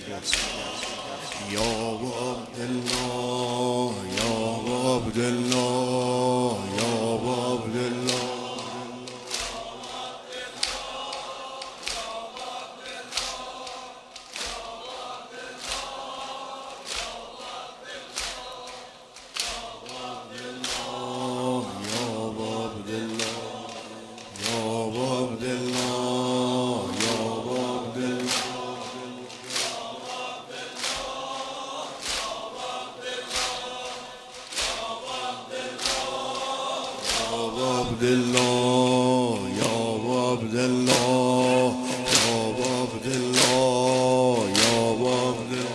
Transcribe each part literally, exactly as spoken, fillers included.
یا عبدالله یا عبدالله یا عبدالله عبدالله یا عبدالله یا عبدالله یا عبدالله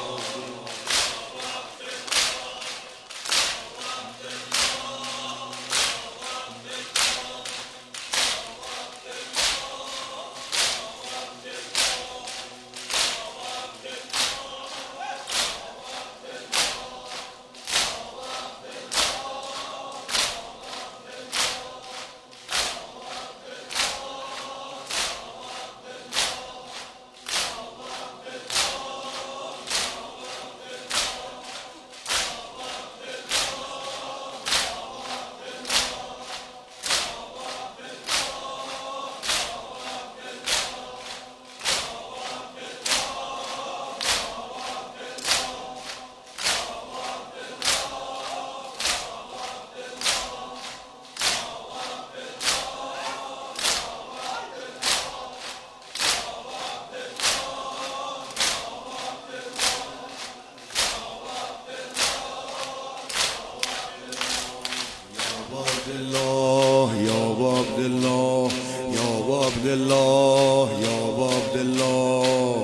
عبدالله یا عبدالله یا عبدالله یا عبدالله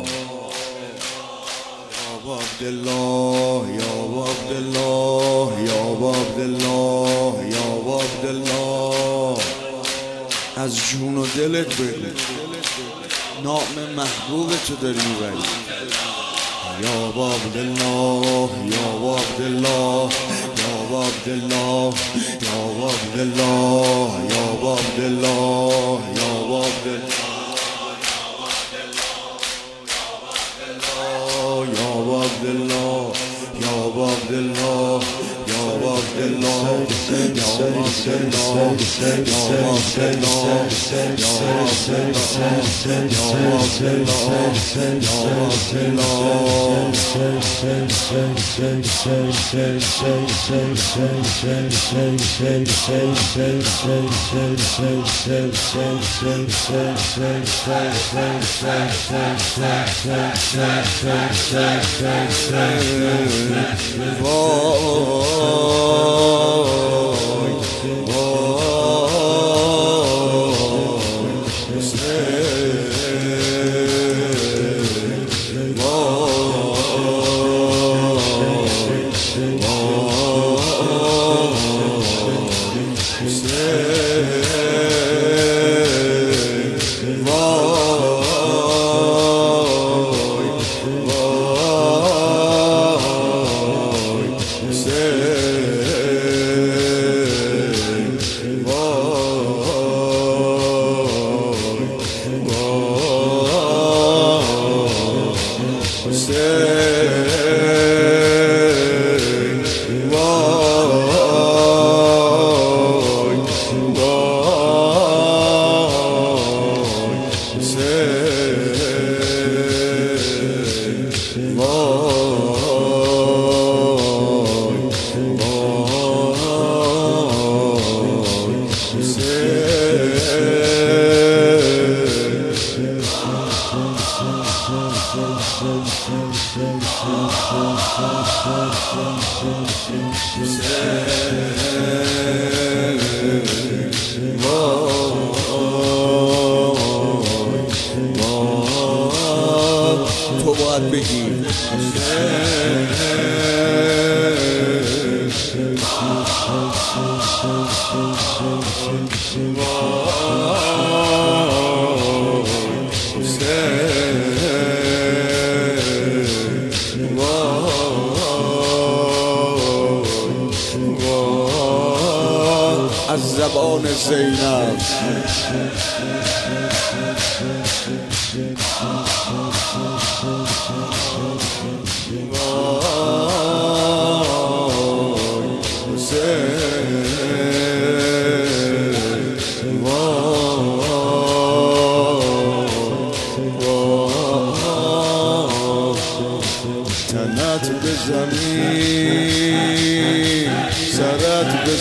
یا عبدالله یا عبدالله یا عبدالله یا عبدالله از جون و دلت بگو نام محبوب تو داری میبری یا عبدالله یا عبدالله یا عبدالله یا عبدالله یا عبدالله یا عبدالله یا عبدالله یا عبدالله یا عبدالله تو باید بگی از زبان زینب. تنت به زمین سرت به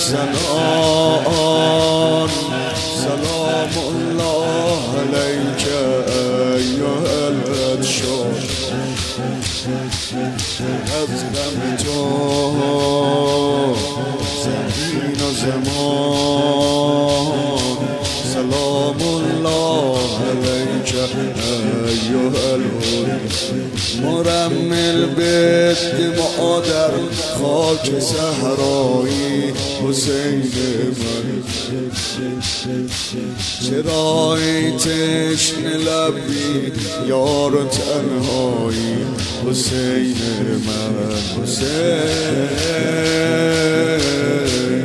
زنان، سلام الله علیک ایها الادشار. از غم تو زمین و زمان، سلام الله علیک ایها الادشار. مرمل بد مادر خاک صحرایی حسین من، چرا ای تشنه لبی یار و تنهایی حسین من. حسین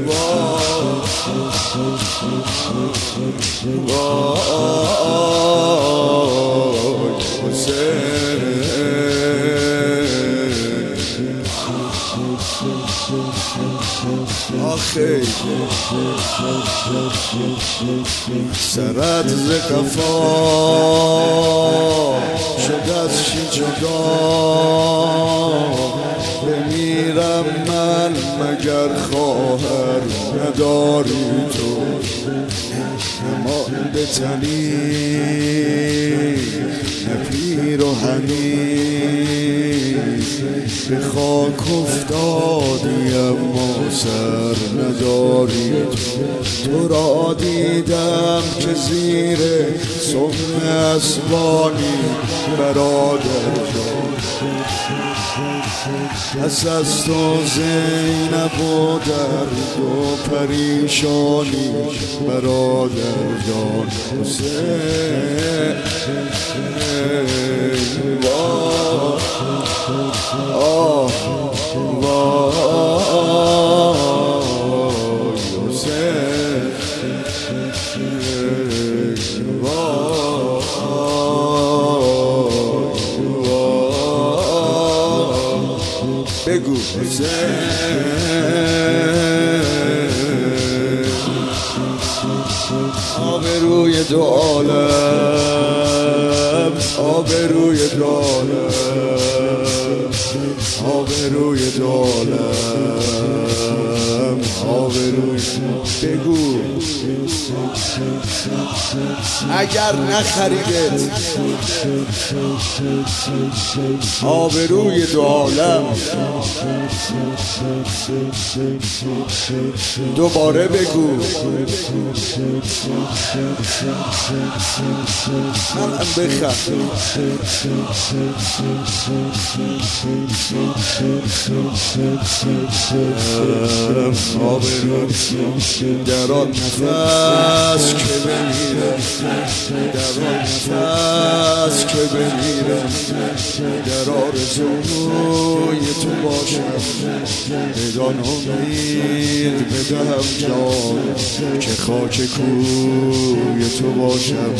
وای حسین آخی سرت ز قفا شد از شی جدا، بمیرم من مگر خواهر نداری تو. نمانده تنی نه پیر و حنیف، به خاک افتادی اما سر نداری تو. تو را دیدم که زیر سم اسبانی برادر جان، پس از تو زینب و درد و پریشانی برادر جان. حسین وای آه وای حسین بگو آبروی دو عالم، آبروی دو عالم، آبروی دو عالم، آبروی. بگو اگر نخریدت آبروی دو عالم، دوباره بگو من هم بخم. آبروی در آن نفس که بمیرم، در آن نفس که بمیرم، در آرزوی تو باشم، بدان امید بدهم جان که خاک کوی تو باشم.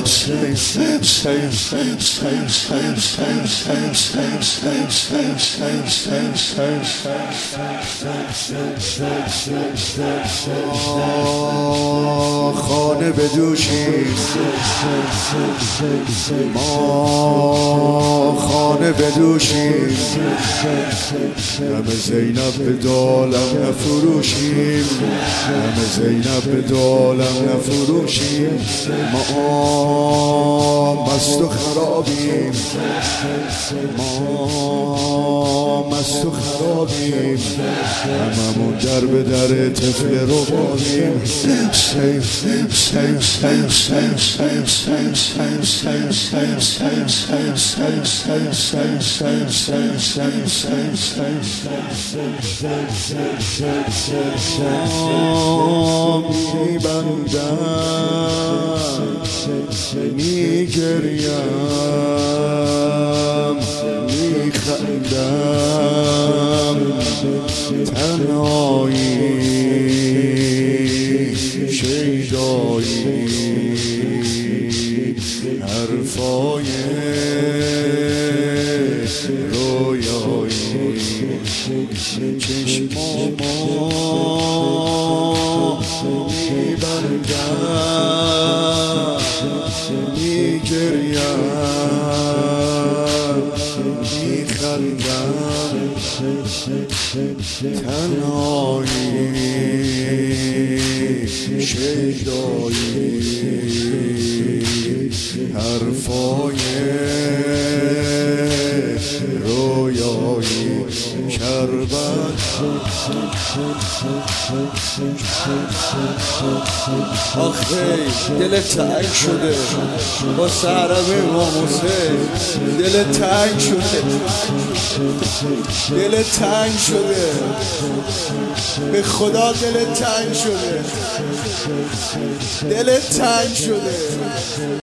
خانه بدوشیم ما، خانه بدوشیم، غم زینب به دالم نفروشیم، غم زینب به دالم نفروشیم. ما مست و خرابیم، ما مست و خرابیم، هممون در به در طفل ربابیم. میبندم میگریم میخندم تنهایی میخندم میگریم میخندم تنهایی شیدایی حرفای رویایی شربت آخه دل تنگ شده با سهرم امام حسین دل تنگ شده دل تنگ شده به خدا دل تنگ شده دل تنگ شده